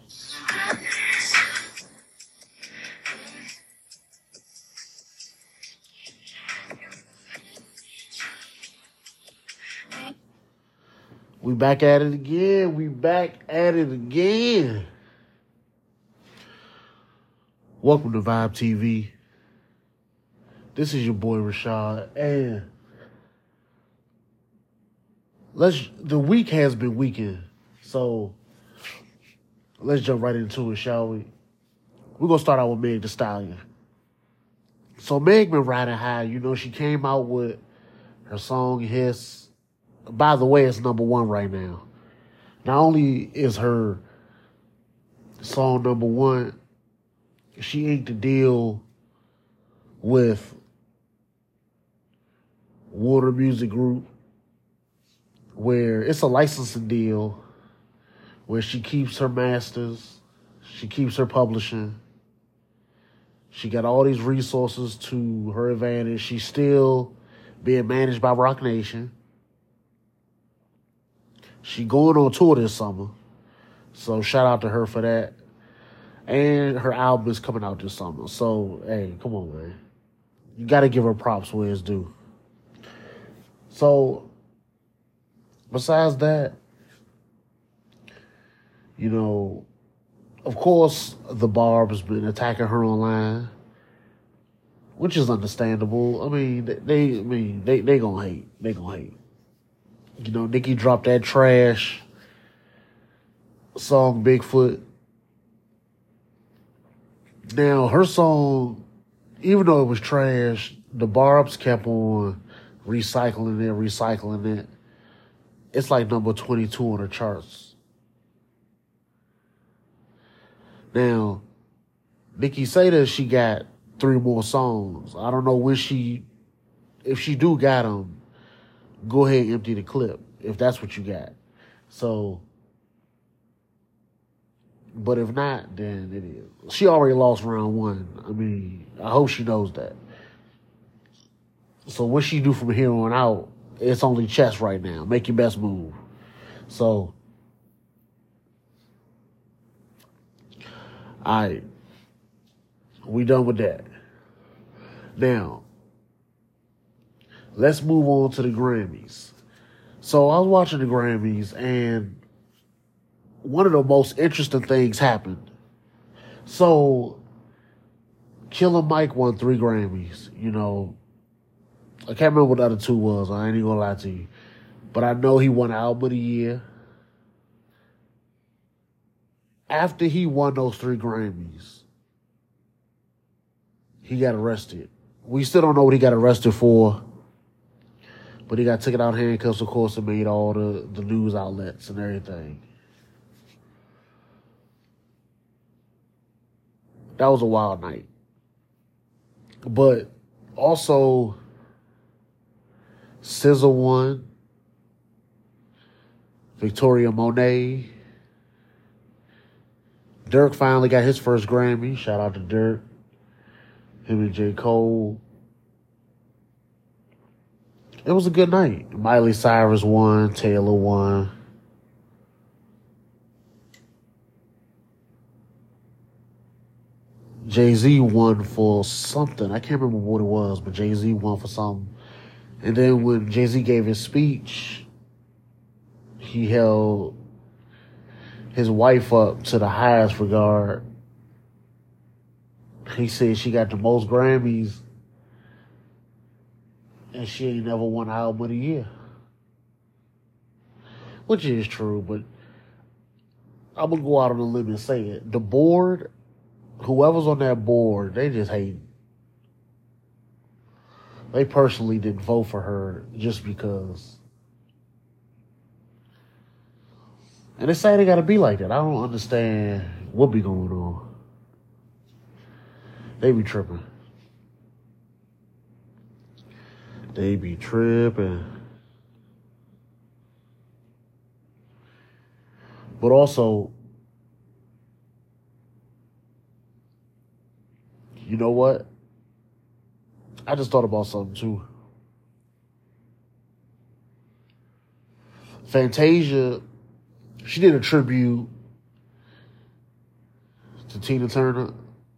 We back at it again. We back at it again. Welcome to Vibe TV. This is your boy Rashad, and the week has been weekend, so let's jump right into it, shall we? We're gonna start out with Meg Thee Stallion. So Meg been riding high. You know, she came out with her song Hiss. By the way, it's #1 right now. Not only is her song #1, she inked a deal with Warner Music Group where it's a licensing deal where she keeps her masters, she keeps her publishing. She got all these resources to her advantage. She's still being managed by Roc Nation. She going on tour this summer, so shout out to her for that. And her album is coming out this summer. So, hey, come on, man. You got to give her props where it's due. So, besides that, you know, of course, the Barb's been attacking her online, which is understandable. I mean, they gonna hate. They gonna hate. You know, Nicki dropped that trash song, Bigfoot. Now, her song, even though it was trash, the Barbs kept on recycling it. It's like number 22 on the charts. Now, Nicki say that she got 3 more songs. I don't know if she do got them, go ahead and empty the clip, if that's what you got. So, but if not, then it is. She already lost round 1. I mean, I hope she knows that. So what she do from here on out, it's only chess right now. Make your best move. So, alright. We done with that. Now, let's move on to the Grammys. So I was watching the Grammys, and one of the most interesting things happened. So, Killer Mike won 3 Grammys. You know, I can't remember what the other 2 was. I ain't even gonna lie to you. But I know he won Album of the Year. After he won those 3 Grammys, he got arrested. We still don't know what he got arrested for. But he got taken out handcuffs, of course, and made all the news outlets and everything. That was a wild night. But also, SZA won. Victoria Monet. Dirk finally got his first Grammy. Shout out to Dirk. Him and J. Cole. It was a good night. Miley Cyrus won. Taylor won. Jay-Z won for something. I can't remember what it was, but Jay-Z won for something. And then when Jay-Z gave his speech, he held his wife up to the highest regard. He said she got the most Grammys, and she ain't never won Album of the Year. Which is true, but I'm going to go out on a limb and say it. The board, whoever's on that board, they just hate. They personally didn't vote for her just because. And they say they got to be like that. I don't understand what be going on. They be tripping. They be tripping. But also, you know what? I just thought about something too. Fantasia, she did a tribute to Tina Turner.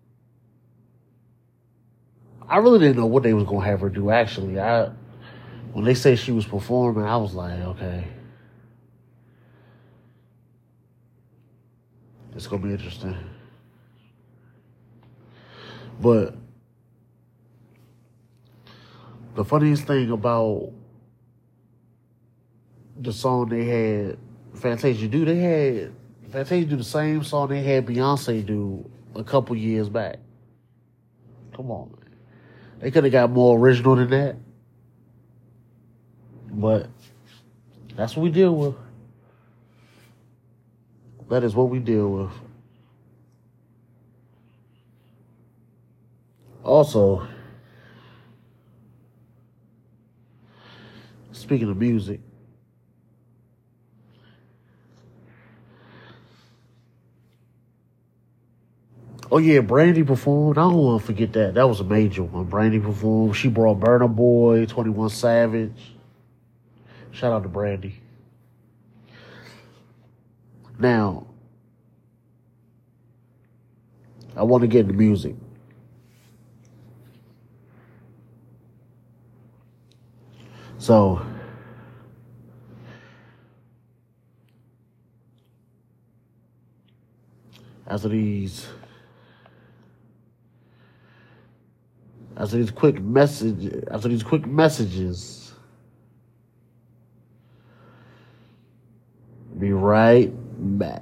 I really didn't know what they was gonna have her do. Actually, when they said she was performing, I was like, okay, it's gonna be interesting. But the funniest thing about the song they had Fantasia do, they had Fantasia do the same song they had Beyonce do a couple years back. Come on, man. They could have got more original than that. But that's what we deal with. That is what we deal with. Also, speaking of music, oh yeah, Brandy performed. I don't want to forget that. That was a major one. Brandy performed. She brought Burna Boy, 21 Savage. Shout out to Brandy. Now, I want to get into music. So, after these quick messages, be right back.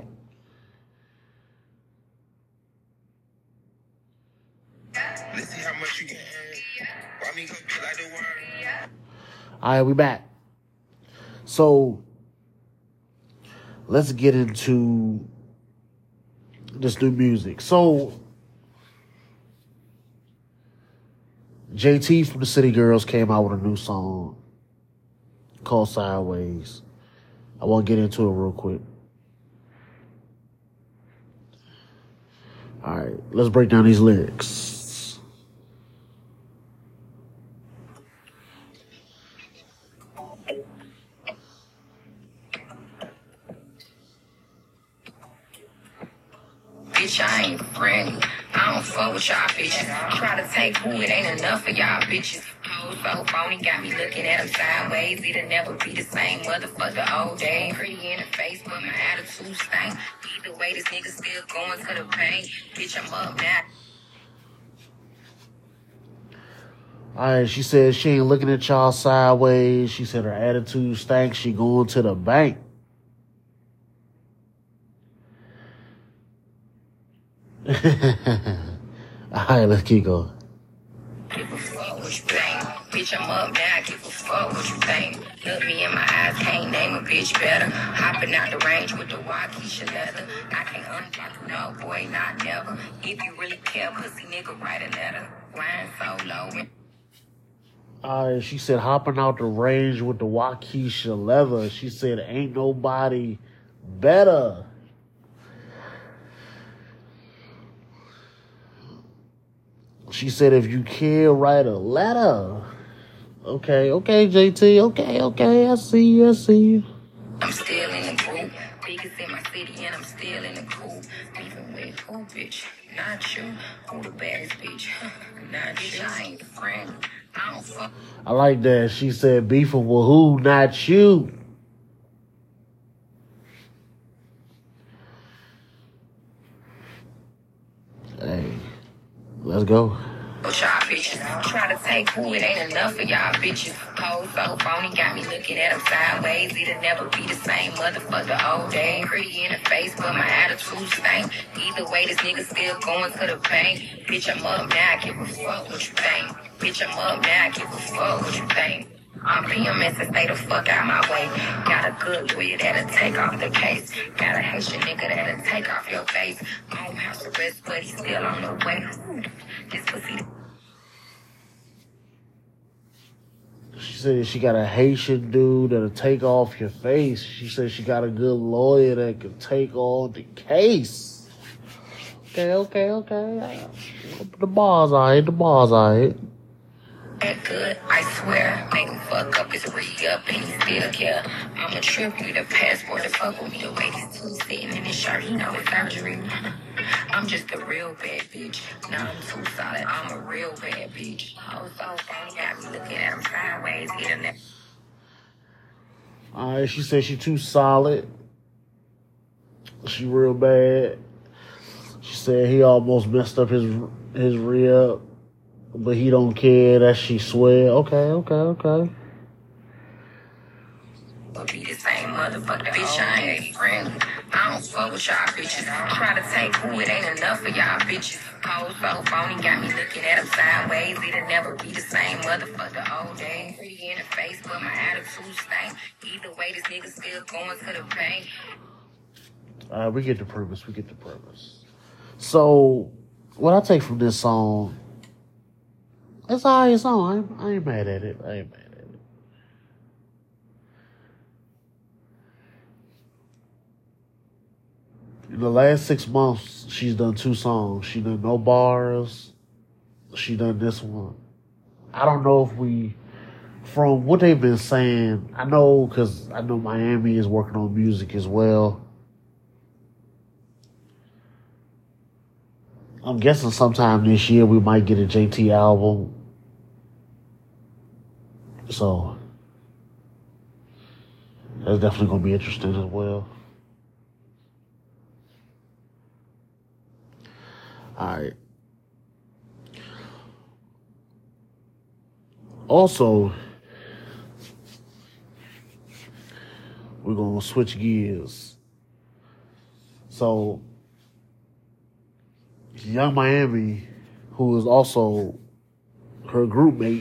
Let's see how much you can earn. Why me go like the word? All right, we back. So let's get into this new music. So JT from the City Girls came out with a new song called Sideways. I want to get into it real quick. All right, let's break down these lyrics. Bitch, I ain't friendly. I don't fuck with y'all bitches. Try to take who it ain't enough for y'all bitches. Hoes so phony, got me looking at them sideways. It'll never be the same motherfucker all day. Pretty in the face, but my attitude stank. Either way, this nigga still going to the pain. Bitch, I'm up now. Alright, she said she ain't looking at y'all sideways. She said her attitude stank. She going to the bank. Alright, let's keep going. Give a fuck what you think. Bitch, I'm up now. Give a fuck what you think. Look me in my eyes, can't name a bitch better. Hopping out the range with the Waukesha leather. I can't unblock no boy, not never. If you really care, pussy nigga, write a letter. Grind so low. Alright, she said hopping out the range with the Waukesha leather. She said ain't nobody better. She said if you care, write a letter. Okay, JT. Okay, I see you. I'm still in the group. Biggest in my city and I'm still in the group. Even with who, bitch? Not you. Who the baddest bitch? Not you. I ain't a friend. I don't fuck. I like that. She said beefing with who, not you. Hey, let's go. Y'all bitches try to take who it ain't enough for y'all bitches. Hoes so phony, got me looking at them sideways. It'll never be the same motherfucker all day. Pretty in the face, but my attitude stank. Either way, this nigga still going to the bank. Bitch, I'm up now, give a fuck what you think. Bitch, I'm up now, give a fuck what you think. I'm PMS and stay the fuck out my way. Got a good lawyer that'll take off the case. Got a Haitian nigga that'll take off your face. Home house arrest, but he's still on the way. This pussy. She said she got a Haitian dude that'll take off your face. She said she got a good lawyer that could take on the case. Okay. The bar's alright. That good, I swear. Make him fuck up his re-up and he still care. I'm a trip, need a passport to fuck with me. The way these two sitting in his shirt, he know it's surgery. I'm just a real bad bitch. Now I'm too solid. I'm a real bad bitch. Oh, so phony got me looking at him sideways. Hitting that. All right, she said she too solid. She real bad. She said he almost messed up his rib, but he don't care that she swear. Okay. Be the same motherfucker, bitch. I ain't friendly. I don't fuck with y'all bitches. Try to take who it ain't enough for y'all bitches. Hoes so phony, got me looking at them sideways. It'll never be the same motherfucker all day. Pretty in the face, but my attitude stank. Either way, this nigga still going to the bank. We get the premise. So, what I take from this song, it's all right song. I ain't mad at it. In the last 6 months, she's done 2 songs. She done No Bars. She done this one. I don't know if from what they've been saying, I know because I know Miami is working on music as well. I'm guessing sometime this year we might get a JT album. So, that's definitely going to be interesting as well. All right. Also, we're going to switch gears. So, Young Miami, who is also her group mate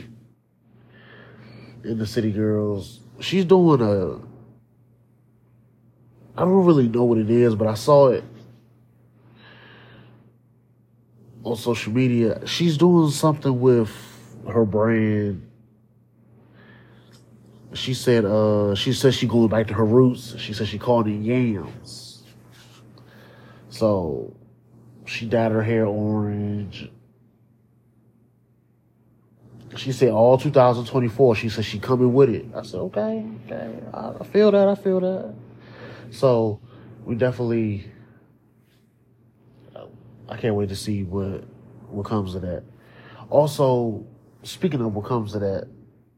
in the City Girls, she's doing I don't really know what it is, but I saw it on social media. She's doing something with her brand. She said she going back to her roots. She said she called it Yams. So she dyed her hair orange. She said all 2024. She said she coming with it. I said okay. I feel that. So we definitely. I can't wait to see what comes of that. Also, speaking of what comes of that,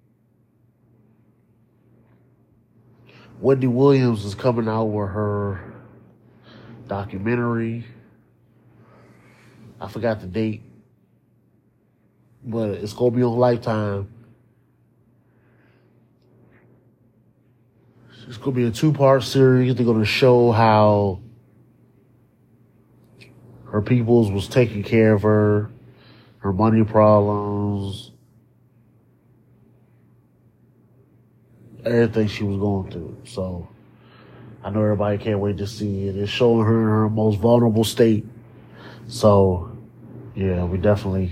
Wendy Williams is coming out with her documentary. I forgot the date, but it's going to be on Lifetime. It's going to be a 2-part series. They're going to show how her peoples was taking care of her money problems, everything she was going through. So I know everybody can't wait to see it. It's showing her in her most vulnerable state. So yeah, we definitely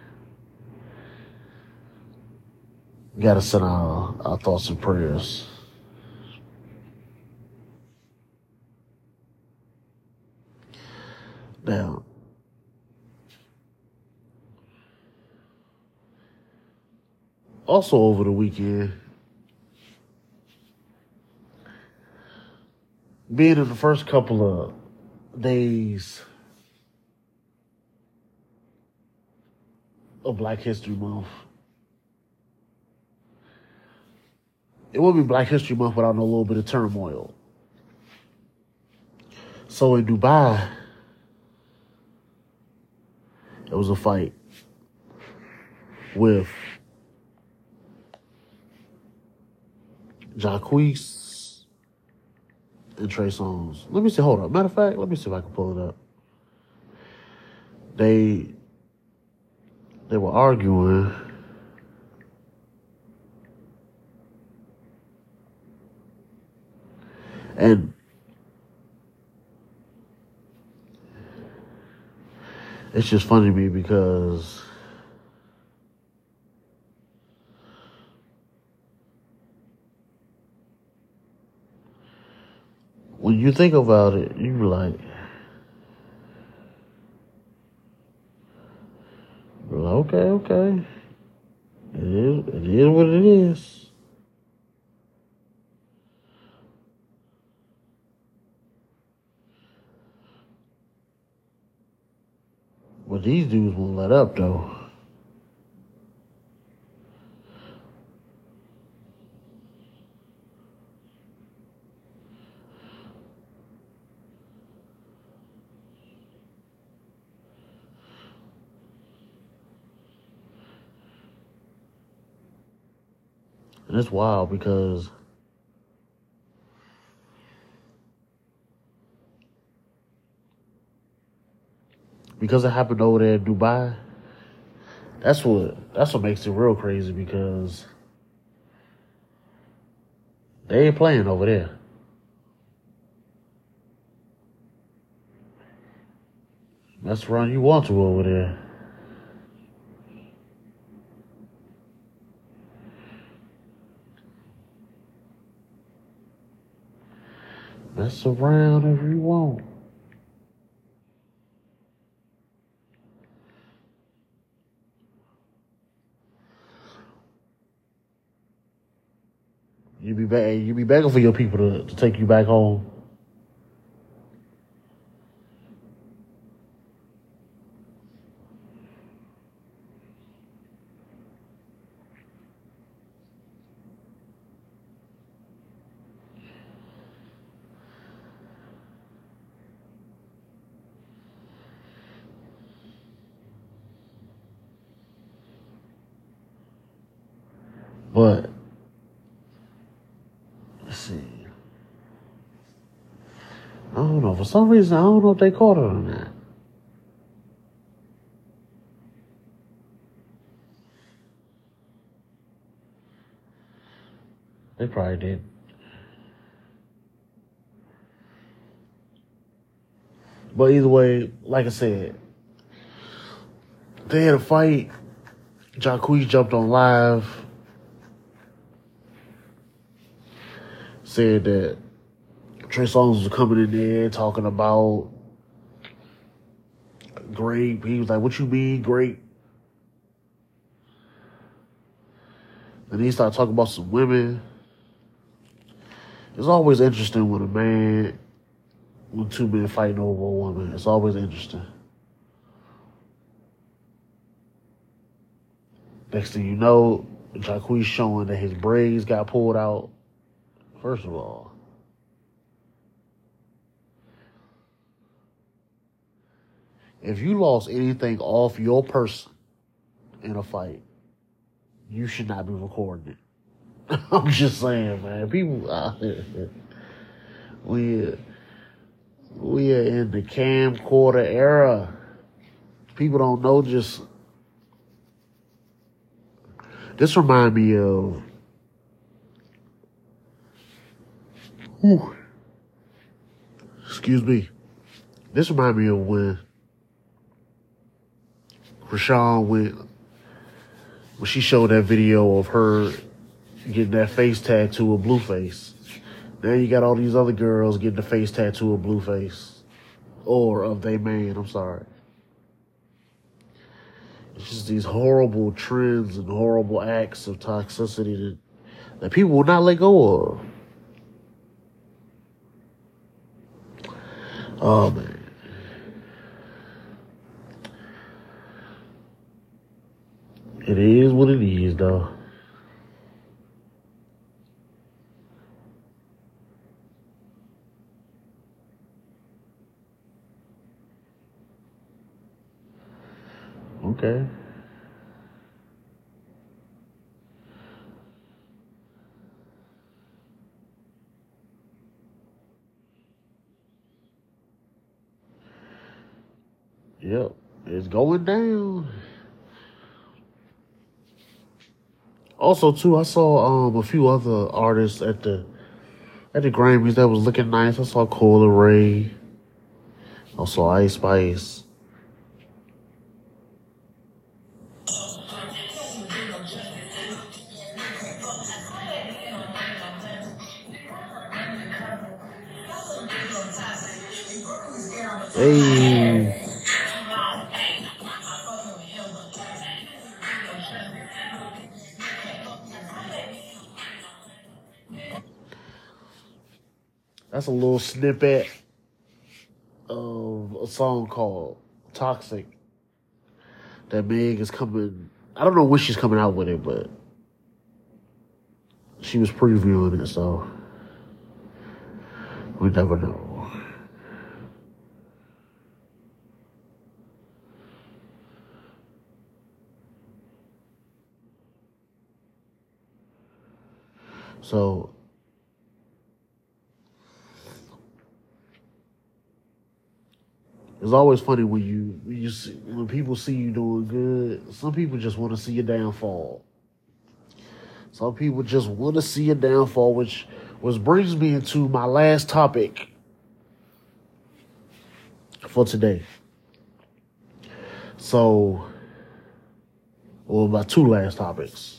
got to send our thoughts and prayers. Now, also over the weekend, being in the first couple of days of Black History Month, it wouldn't be Black History Month without a little bit of turmoil. So in Dubai, there was a fight with Jacquees and Trey Songz. Let me see, hold up. Matter of fact, let me see if I can pull it up. They were arguing. And it's just funny to me because when you think about it, you're like, okay. It is what it is. But these dudes won't let up, though. And it's wild because it happened over there in Dubai. That's what makes it real crazy because they ain't playing over there. Mess around you want to over there. Mess around if you want. You be begging for your people to take you back home. But let's see. I don't know. For some reason, I don't know if they caught it on that. They probably did. But either way, like I said, they had a fight. Jacquees jumped on live. Said that Trey Songz was coming in there talking about grape. He was like, "What you mean, grape?" And he started talking about some women. It's always interesting when two men fighting over a woman. It's always interesting. Next thing you know, Jacquees showing that his braids got pulled out. First of all, if you lost anything off your person in a fight, you should not be recording it. I'm just saying, man. People out here, we are in the camcorder era. People don't know just. This remind me of. Excuse me. This reminds me of when Rashawn when she showed that video of her getting that face tattoo of Blueface. Now you got all these other girls getting the face tattoo of Blueface. Or of they man, I'm sorry. It's just these horrible trends and horrible acts of toxicity that people will not let go of. Oh, man. It is what it is, though. Okay. Yep, it's going down. Also, too, I saw a few other artists at the Grammys that was looking nice. I saw Cola Ray. I saw Ice Spice. Hey. That's a little snippet of a song called Toxic that Meg is coming. I don't know when she's coming out with it, but she was previewing it, so we never know. So it's always funny when people see you doing good. Some people just want to see your downfall. Some people just want to see your downfall, which brings me into my last topic for today. So, well, my two last topics.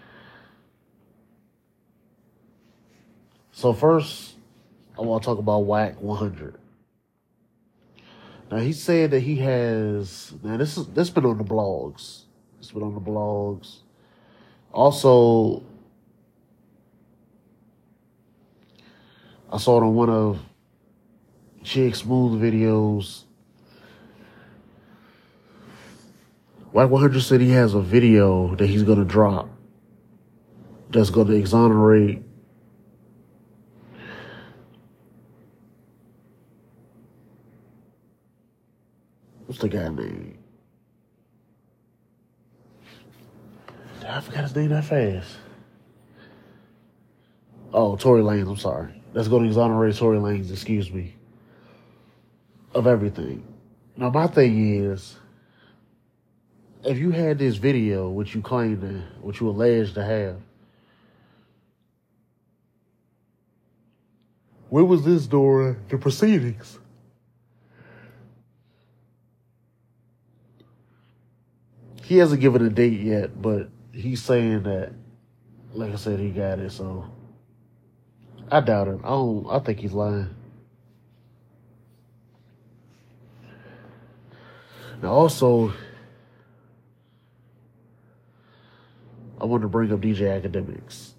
So first, I want to talk about Wack 100. Now he said that he has. Now this been on the blogs. It's been on the blogs. Also, I saw it on one of Jig Smooth videos. Wack 100 said he has a video that he's gonna drop that's gonna exonerate what's the guy name? I forgot his name that fast. Oh, Tory Lanez, I'm sorry. That's going to exonerate Tory Lanez, excuse me, of everything. Now, my thing is, if you had this video, which you which you alleged to have, where was this during the proceedings? He hasn't given a date yet, but he's saying that, like I said, he got it, so I doubt it. I think he's lying. Now, also, I want to bring up DJ Academics.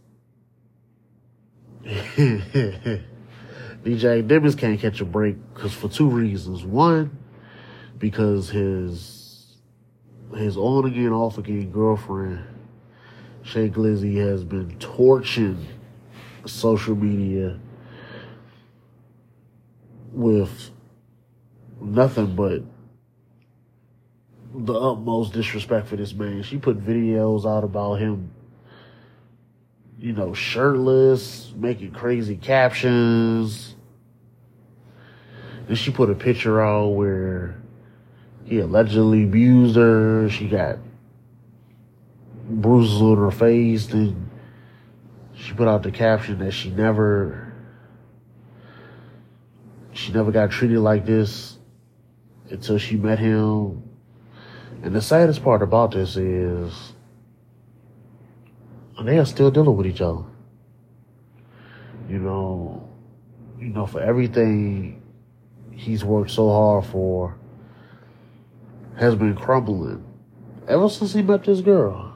DJ Academics can't catch a break for two reasons. One, because his on again, off again girlfriend, Shay Glizzy, has been torching social media with nothing but the utmost disrespect for this man. She put videos out about him, shirtless, making crazy captions. And she put a picture out where he allegedly abused her. She got bruises on her face. And she put out the caption that she never got treated like this until she met him. And the saddest part about this is they are still dealing with each other. For everything he's worked so hard for has been crumbling ever since he met this girl.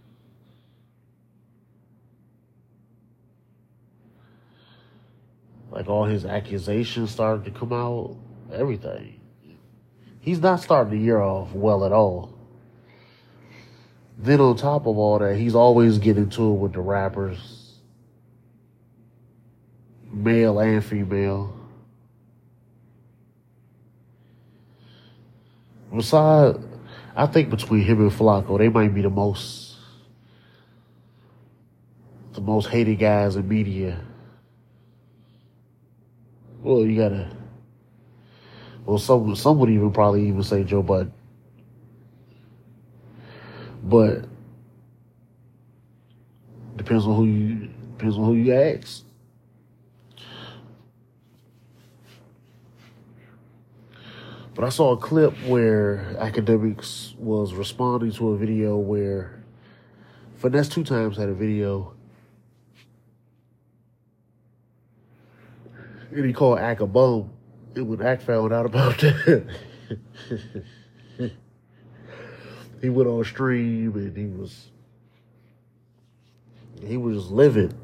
Like, all his accusations started to come out, everything. He's not starting the year off well at all. Then on top of all that, he's always getting into it with the rappers, male and female. Besides, I think between him and Flacco, they might be the most hated guys in media. Well, some would even probably say Joe Budden. But depends on who you ask. But I saw a clip where Academics was responding to a video where Finesse 2 Times had a video. And he called Ack a bum. And when Ack found out about that, he went on stream and he was livid.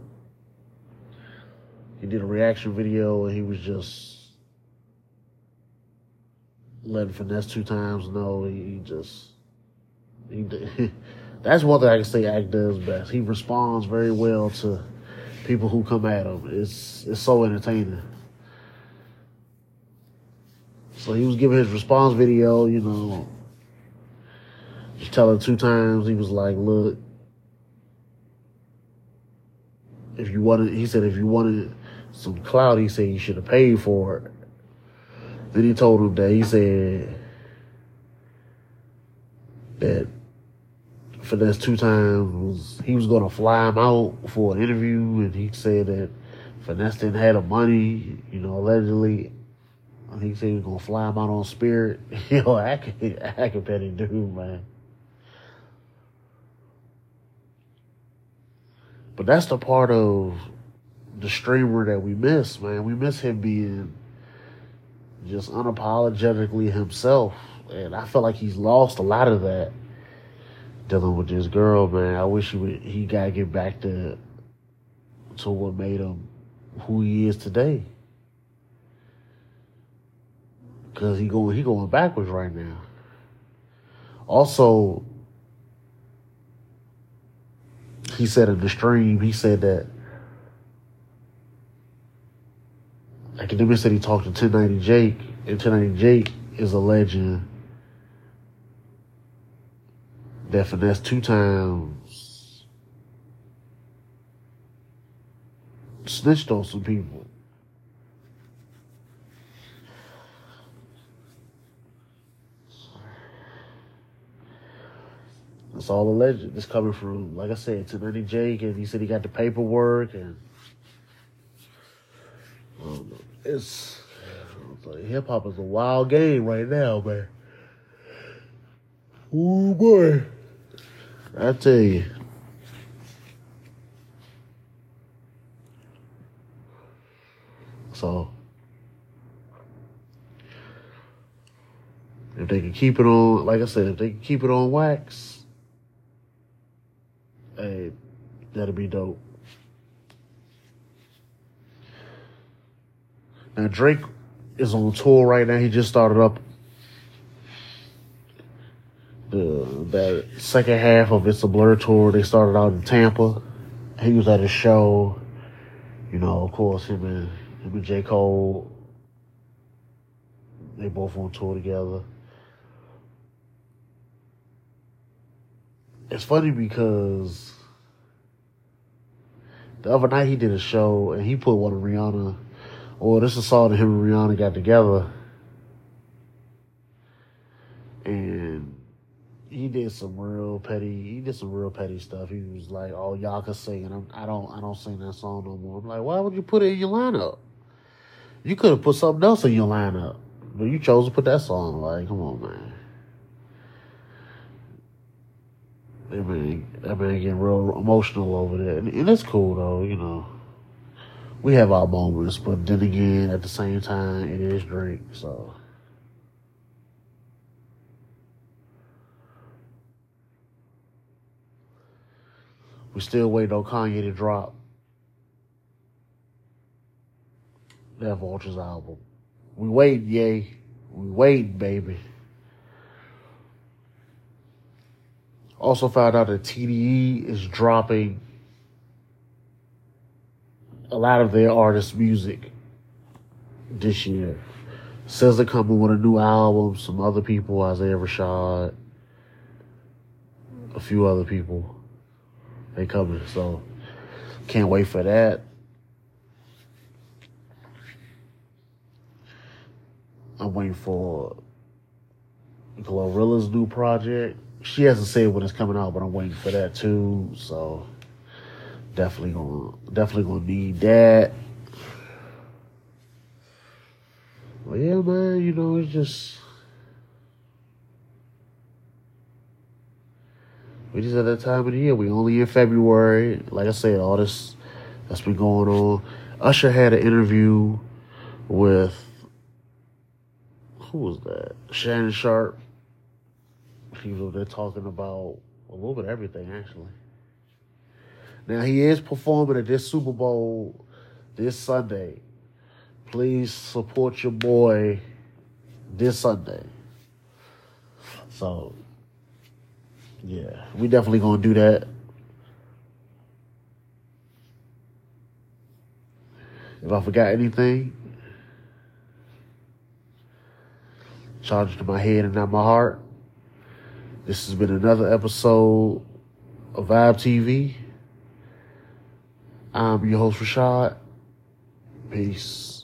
He did a reaction video and he was just letting Finesse 2 Times know he just That's one thing I can say Act does best. He responds very well to people who come at him. It's so entertaining. So he was giving his response video, you know, just telling 2 times. He was like, look, if you wanted some clout, he said you should have paid for it. Then he told him that he said that Finesse 2 times he was going to fly him out for an interview, and he said that Finesse didn't have the money, you know, allegedly. He said he was going to fly him out on Spirit. Yo, I can petty dude, man. But that's the part of the streamer that we miss, man. We miss him being just unapologetically himself. And I feel like he's lost a lot of that dealing with this girl, man. I wish he got to get back to what made him who he is today. Because he going backwards right now. Also, he said in the stream, he said that Academic said he talked to 1090 Jake, and 1090 Jake is alleging that Finesse 2 times snitched on some people. It's all alleged. It's coming from, like I said, 1090 Jake, and he said he got the paperwork, and it's like, hip hop is a wild game right now, man. Ooh, boy. I tell you. So, if they can keep it on, like I said, if they can keep it on wax, hey, that'd be dope. Now, Drake is on tour right now. He just started up that second half of It's a Blur tour. They started out in Tampa. He was at a show. You know, of course, him and J. Cole, they both on tour together. It's funny because the other night he did a show and he put one of Rihanna. Well, this is a song that him and Rihanna got together. And he did some real petty stuff. He was like, "Oh, y'all can sing," and I don't sing that song no more. I'm like, why would you put it in your lineup? You could have put something else in your lineup, but you chose to put that song. Like, come on, man. That man getting real emotional over there, and it's cool though, you know. We have our moments, but then again, at the same time, it is Drake, so. We still waiting on Kanye to drop that Vultures album. We waiting, yay. We waiting, baby. Also found out that TDE is dropping a lot of their artists' music this year. Says they're coming with a new album. Some other people, Isaiah Rashad, a few other people, they coming. So can't wait for that. I'm waiting for Glorilla's new project. She hasn't said when it's coming out, but I'm waiting for that too. So definitely gonna need that. Well, yeah, man, you know, it's just we just at that time of the year. We only in February. Like I said, all this that's been going on. Usher had an interview with who was that? Shannon Sharp. He was over there talking about a little bit of everything, actually. Now, he is performing at this Super Bowl this Sunday. Please support your boy this Sunday. So, Yeah, we definitely gonna do that. If I forgot anything, charge it to my head and not my heart. This has been another episode of Vibe TV. I'm your host, Rashad. Peace.